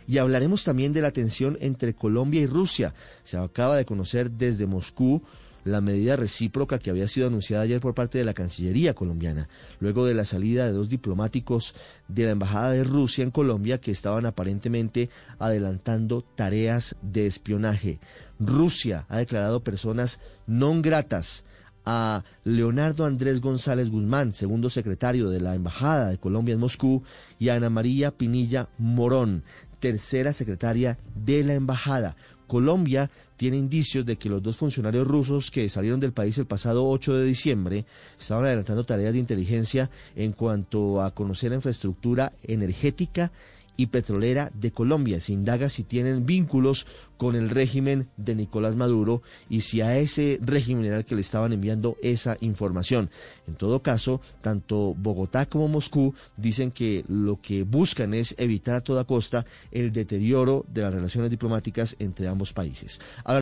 Y hablaremos también de la tensión entre Colombia y Rusia. Se acaba de conocer desde Moscú la medida recíproca que había sido anunciada ayer por parte de la Cancillería colombiana, luego de la salida de 2 diplomáticos de la Embajada de Rusia en Colombia que estaban aparentemente adelantando tareas de espionaje. Rusia ha declarado personas non gratas a Leonardo Andrés González Guzmán, segundo secretario de la Embajada de Colombia en Moscú, y a Ana María Pinilla Morón, tercera secretaria de la Embajada. Colombia tiene indicios de que los 2 funcionarios rusos que salieron del país el pasado 8 de diciembre estaban adelantando tareas de inteligencia en cuanto a conocer la infraestructura energética y petrolera de Colombia. Se indaga si tienen vínculos con el régimen de Nicolás Maduro y si a ese régimen era el que le estaban enviando esa información. En todo caso, tanto Bogotá como Moscú dicen que lo que buscan es evitar a toda costa el deterioro de las relaciones diplomáticas entre ambos países.